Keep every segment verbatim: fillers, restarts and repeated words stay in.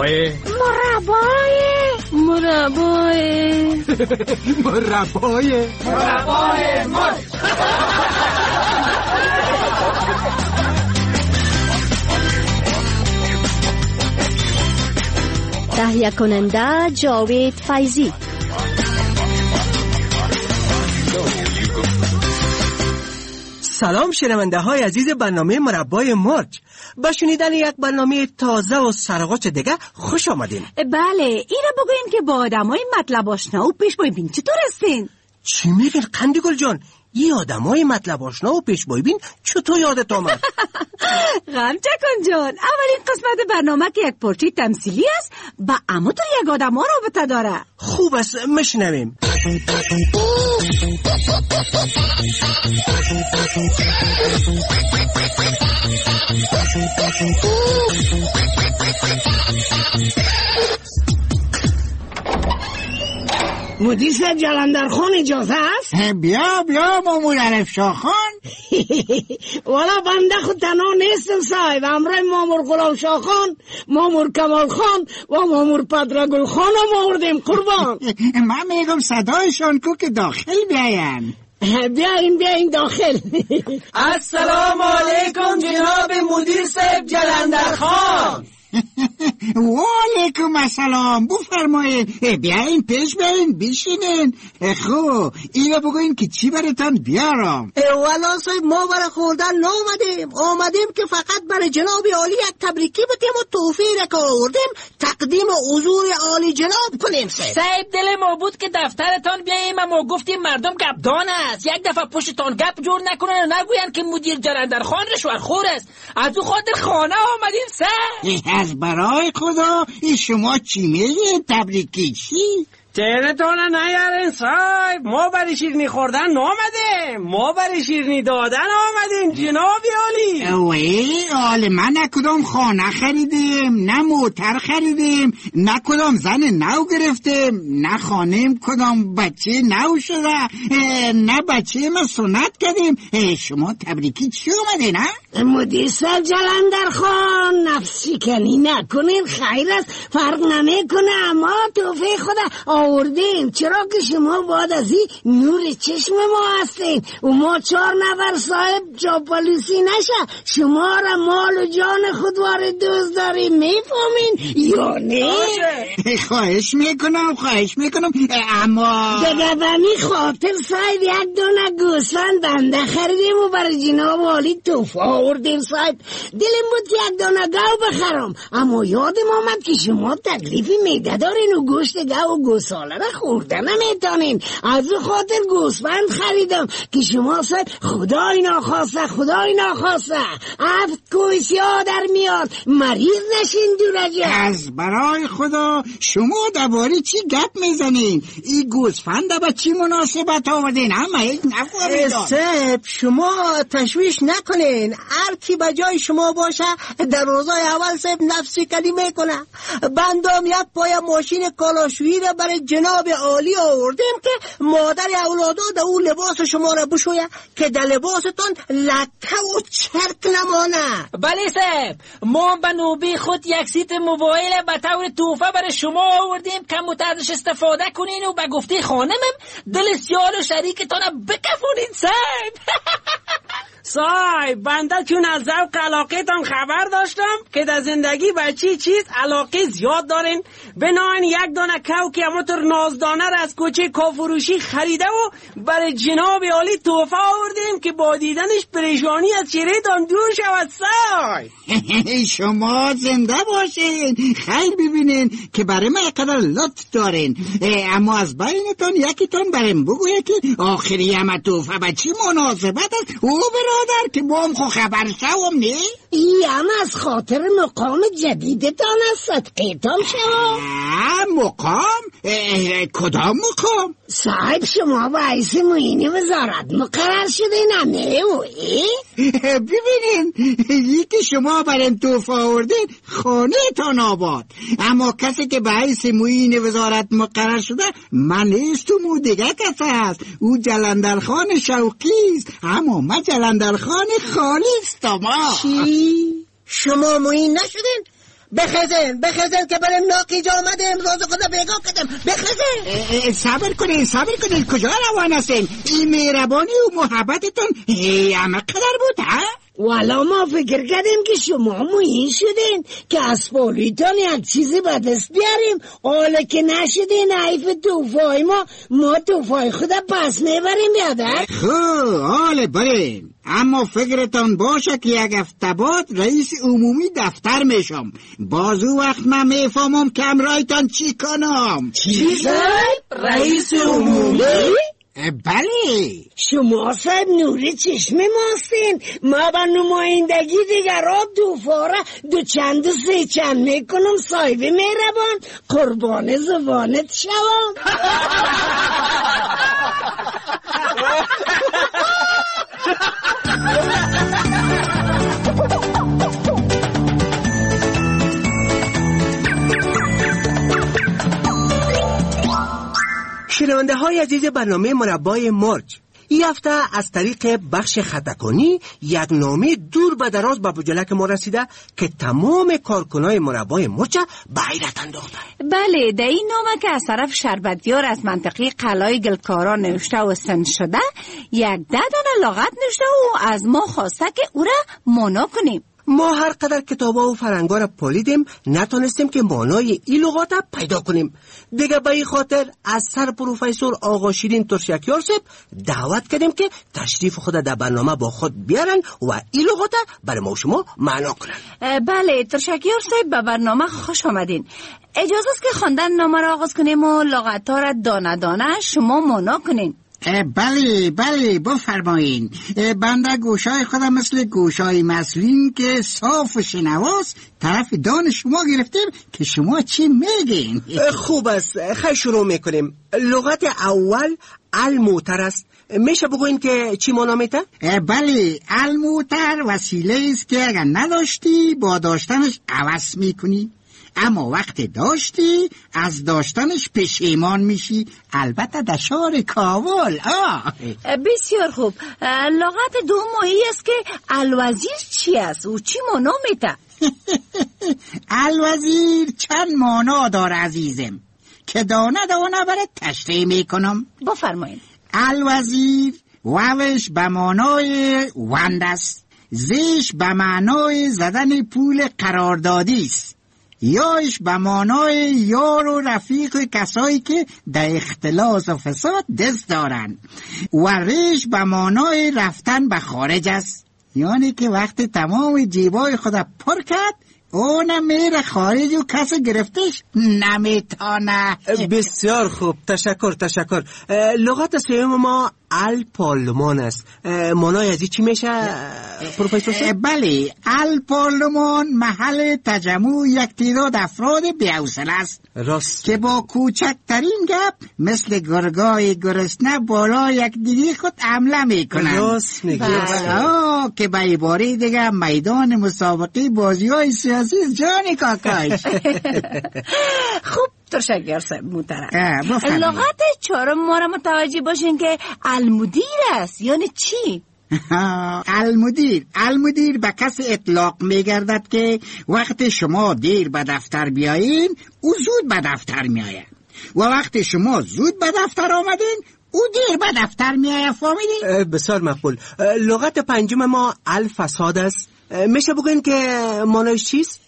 مربای مربای مربای مربای مربای مرچ. تهیه کننده جاوید فیضی. سلام شنونده های عزیز برنامه مربای مرچ. با شنیدن یک برنامه تازه و سرغاچ دیگه خوش آمدین. بله، اینو بگوین که با آدمای مطلب آشنا و پیشوای بین چطور هستین؟ چی میگین قندگل جان؟ یه آدمای مطلب آشنا و پیشوای بین چطور یادت آمد؟ غم چکن جان، اولین قسمت برنامه که یک پارچه تمثیلی است با اما تو یک آدم ها رابطه داره. خوب است، مشنویم. مدیر جلندرخان اجازه است؟ بیا بیا مامور عرف شاه خان. والا بنده خود تنها نیستم صاحب، همراه مامور غلام شاه خان، مامور کمال خان و مامور پدرگل خان هم آوردیم قربان. من میگم صدایشان کو که داخل بیاین. بیاین بیاین داخل. السلام علیکم جناب مدیر صاحب جلندرخان. و علیکم السلام، بفرمایید. بیاین پیش بیاین بشینین. خب اینو بگوین که چی براتون بیارم. والا صاحب ما برای خوردن نامدیم، آمدیم که فقط برای جناب عالی یک تبریکی بتیم و توفیر که آوردیم تقدیم حضور عالی جناب کنیم. صاحب صاحب دل ما بود که دفترتان بیاییم، اما گفتیم مردم گپدان است، یک دفعه پشتتان گپ جور نکنن و نگوین که مدیر جلندرخان رشوه‌خور است. از او خاطر خانه آمدیم. صاحب از برای خدا این شما چی میگید؟ تبریکی چی؟ تهرتون نیارین صاحب، ما برای شیرنی خوردن نامدیم، ما برای شیرنی دادن آمدیم جناب عالی. اوه حال من نه کدام خانه خریدیم، نه موتر خریدیم، نه کدام زن نو گرفتیم، نه خانیم کدام بچه نو شده، نه بچه ما سنت کردیم. شما تبریکی چی اومده نه؟ مدیر صاحب جلندرخان نفسی کنی نکنین، خیر است، فرق نمیکنه، اما توفیق خدا آوردیم. چرا که شما باید از این نور چشم ما هستین و ما چهار نفر صاحب چاپالیسی نشه. شما را مال و جان خود وارد دوست داریم، میفهمین یا نه؟ خواهش میکنم خواهش میکنم اما دیگه بمی خاطر صاحب یک دونه گوسفند بنده خریدیم و برای جناب عالی توفه آوردیم. صاحب دلم بود که یک دونه گاو بخرم، اما یادم آمد که شما تکلیفی میده دارین و گوشت گاو و گوساله را خورده نمیتونین. از او خاطر گوسفند خریدم که شما صاحب خدای ناخواسته خدای ناخواسته هفت کویس در میاد مریض نشین دورجه. از برای خدا شما دوباره چی گپ میزنین؟ این گوسفند با چی مناسبت آوردین؟ همه یک نفهمیدم. صاحب شما تشویش نکنین، هر کی به جای شما باشه در روزای اول صاحب نفسی کلی میکنه. بندام یک پای ماشین کالاشویی را برای جناب عالی آوردیم که مادر اولادا در اون لباس شما را بشویه که در لباستون لکه و چرک نمانه. بله صاحب، ما به نوبه خود یک سیت موبایل به طور توفه برای شما آوردیم که متعدش استفاده کنین و به گفته خانمم دل سیال و شریکتان بکفونین. صاحب صاحب بنده چون از ذوق علاقه تان خبر داشتم که در زندگی به چی چیز علاقه زیاد دارین، بناین یک دانه کو که همونطور نازدانه را از کوچه کافروشی خریده و برای جناب عالی توفه آوردیم که با دیدنش پریشانی از چهره تان دور شود. صاحب شما زنده باشین، خیلی ببینین که برای ما قدر لطف دارین، اما از بینتون یکیتون بریم بگویه که آخری همه توفه به چی مناسبت است. او برادر که با هم خو خبر شوم نه؟ ای هم از خاطر مقام جدیدتان است صدقیتان شوم. مقام؟ کدام مقام؟ صاحب شما با عیس معین وزارت مقرر شده نمه او ببینین یکی شما برین توفه آوردین خانه تان آباد، اما کسی که به عیس معین وزارت مقرر شده من نیستم، او دیگه کسی هست، او جلندرخان شوقی است، اما من جلندرخان خالی استم. چی؟ شما معین نشدین؟ بخزن بخزن که بریم ناقی جا آمدیم، روز خدا بیگاه کردم. بخزن. صبر کنین صبر کنین، کجا روان هستین؟ این مهربانی و محبتتون همه قدر بود ها؟ والا ما فکر کردیم که شما موهین شدین که از پولیتان یک چیزی به دست بیاریم، حالا که نشدین حیف توفای ما ما توفای خدا پس میبریم بیادر. خب حالا برین، اما فکرتان باشه که یک هفته بعد رئیس عمومی دفتر میشم. بازو وقت من میفهمم که امرایتان چی کنم. چی صاحب؟ رئیس عمومی؟ بله. شما صاحب نوری چشم ماستین. ما با نمایندگی دیگر را دو فاره دو چند و سه چند میکنم. صاحب مهربان قربان زبانت شوم. شنونده های عزیز برنامه مربای مرج، این هفته از طریق بخش خطاکنی یک نامه دور به دراز به بجلک ما رسیده که تمام کارکنای مربای مرج به حیرت انداخته. بله، در این نامه که از طرف شربتیار از منطقه قلعه گلکارا نوشته و سند شده، یک ده دانه لغت نوشته و از ما خواسته که او را مانا کنیم. ما هر قدر کتابا و فرنگا را پالیدیم نتونستیم که مانای این لغات پیدا کنیم. دیگه به این خاطر از سر پروفسور آقا شیرین ترشکیار صاحب دعوت کردیم که تشریف خود در برنامه با خود بیارن و این لغات برای ما و شما معنا کنن. بله ترشکیار صاحب، به برنامه خوش آمدین. اجازه است که خواندن نامه را آغاز کنیم و لغت ها را دانه دانه شما معنا کنین. بله بله بفرمایین. بنده گوشای خودم مثل گوشای مسلین که صاف و شنواست طرف دان شما گرفتیم که شما چی میگین. خوب است، خیلی شروع میکنیم. لغت اول الموتر است. میشه بگوین که چی معنا میده؟ بله، الموتر وسیله است که اگر نداشتی با داشتنش عوض میکنی، اما وقت داشتی از داشتنش پشیمان میشی، البته در شهر کابل. آه بسیار خوب. لغت دومی است که الوزیر چی است و چی معنا میده؟ الوزیر چند معنا داره عزیزم که دانه دانه برات تشریح میکنم. بفرمایید. الوزیر واوش به معنای وند است، زیش به معنای زدن پول قراردادی است، یاش به معنای یار و رفیق کسایی که در اختلاس و فساد دست دارن، و ریش به معنای رفتن به خارج است، یعنی که وقت تمام جیبای خود پر کرد اونم میره خارج و کسی گرفتش نمیتانه. بسیار خوب، تشکر تشکر. لغت سوم ما الپارلمان است. معنای از چی میشه پروفسور صاحب؟ بله، الپارلمان محل تجمع یک تعداد افراد بی‌حوصله است، راست، که با کوچکترین گپ مثل گرگای گرسنه بالا یک دیگه خود حمله میکنن. راست میگی. که به عباره دیگه میدان مسابقه بازی‌های سیاسی جانی کاکاش. خوب تشکر صاحب محترم. بفرمایید. لغت چهارم ما را متوجه باشین که المدیر است. یعنی چی؟ المدیر المدیر به کسی اطلاق میگردد که وقت شما دیر به دفتر بیایین او زود به دفتر میآید، و وقت شما زود به دفتر آمدین او دیر به دفتر میآید. فهمیدین؟ بسیار مقبول. لغت پنجم ما الفساد است. میشه بگوین که معنیش چیست؟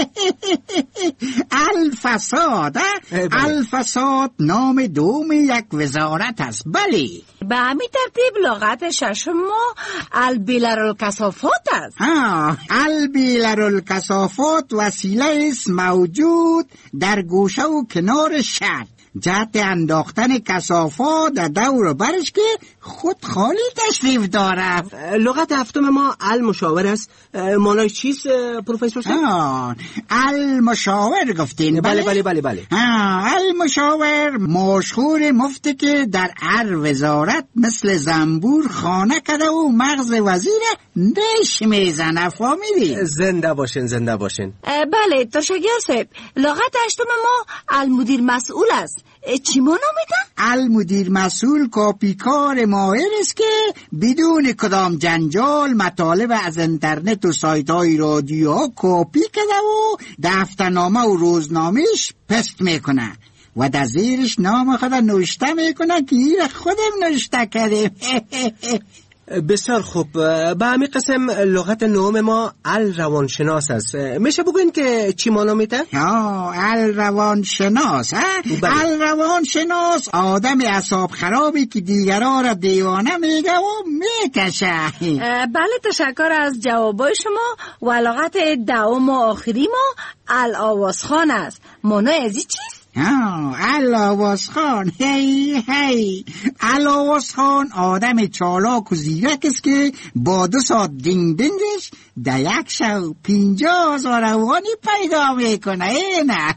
الفساد. الفساد نام دوم یک وزارت است. بله، به همین ترتیب لغت ششم ما البیلرالکثافات است. ها، البیلرالکثافات وسیله است موجود در گوشه و کنار شهر جهت انداختن کثافات در دور برش که خود خالی تشریف داره. لغت هفتم ما المشاور است. معنای چیست پروفسور صاحب؟ المشاور گفتین؟ بله بله بله بله. المشاور مشهور مفتی که در هر وزارت مثل زنبور خانه کرده و مغز وزیر نش میزنه فامیلی. زنده باشین زنده باشین. بله تشکر صاحب. لغت هشتم ما المدیر مسئول است. چی مانا میده؟ المدیر مسئول کاپیکار ماهر است که بدون کدام جنجال مطالب از اینترنت و سایت های رادیو ها کاپی کرده و دفترنامه و روزنامهش پست میکنه و در زیرش نام خود نوشته میکنه که این خودم نوشته کرده. بسیار خوب. به همین قسم لغت نهم ما ال روانشناس است. میشه بگوین که چی مانا میده؟ آه ال روانشناس ها؟ ال روانشناس آدم اعصاب خرابی که دیگران را دیوانه میگه و میکشه. بله تشکر از جوابای شما. و لغت دوم و آخری ما ال آوازخان است. مانای ازی چیست؟ آه الاواز خان. هی هی الاواز خان آدم چالاک و زیرک است که با دو ساعت دینگ دینگش در یک شو پینجا هزار روانی پیدا میکنه. ای نه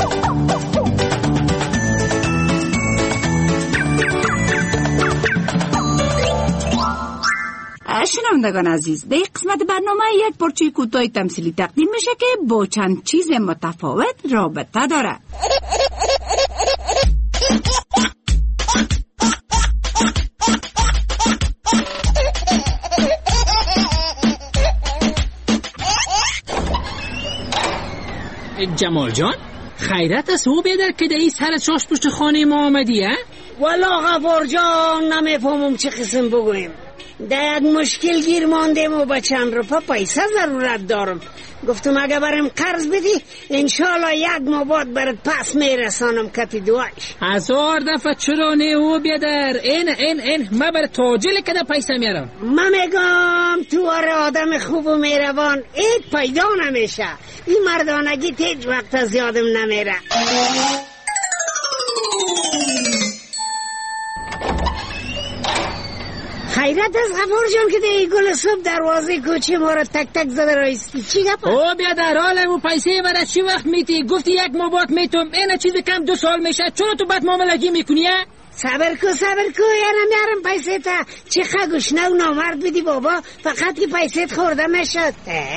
شنوندگان عزیز، در قسمت برنامه یک پرچه کوتاه تمثیلی تقدیم میشه که با چند چیز متفاوت رابطه داره. جمال جان خیرت است او بیدر که در این سر چاش پشت خانه ما آمدی ها؟ والا غفار جان نمیفهمم چه قسم بگویم. در یک مشکل گیر ماندیم و با چند روپا پیسه ضرورت دارم. گفتم اگه برم قرض بدی انشالله یک ماه بعد برات پس میرسانم کپی دوایش. هزار دفعه چرا نه او بیادر. این این این ما بر تاجل که در پیسه میارم. من میگم تو آره آدم خوب و میروان ایت پیدا نمیشه. این مردانگی تیج وقت از یادم نمیره. خیرت از غفار جان که دی گل صبح دروازه کوچه ما را تک تک زده رایستی. چی گپ؟ او بیا در حالم و پیسه برای چی وقت میتی؟ گفتی یک ماه بعد میتم. این چیز کم دو سال میشه. چرا تو بد معاملگی میکنی؟ صبر کو صبر کو یارم یارم پیسه تا چه خگوش نو نامرد بدی بابا. فقط که پیسه خورده نشد.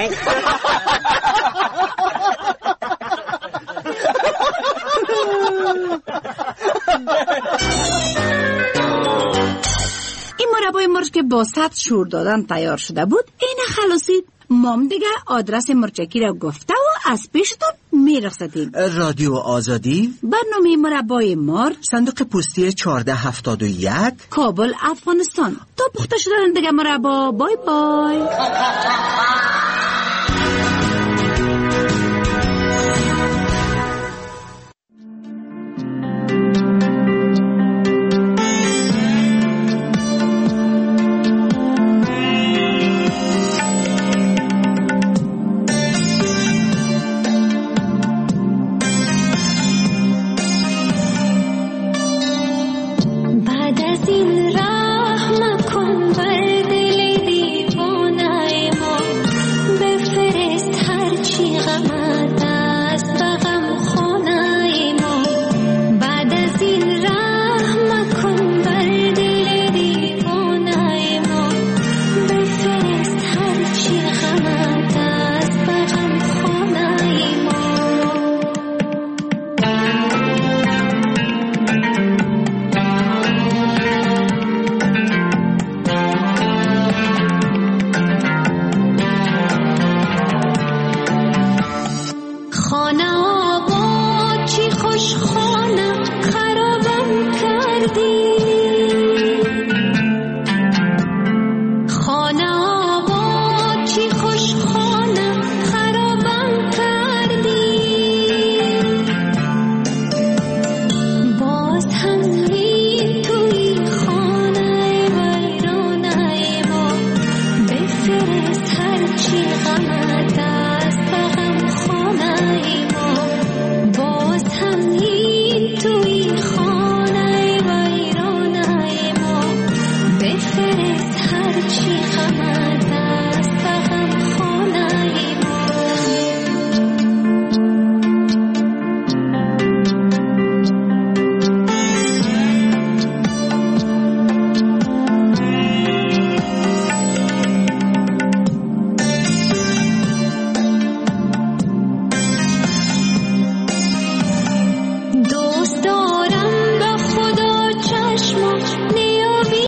این مربای مرچ که با صد شور دادن تیار شده بود این خلاصید. مام دیگه آدرس مرچکی را گفته و از پیشتون میرخصتیم. رادیو آزادی، برنامه مربای مار، صندوق پستی چهارده هفتاد و یک، کابل افغانستان. تا پخته شدن دیگه مربا. بای بای.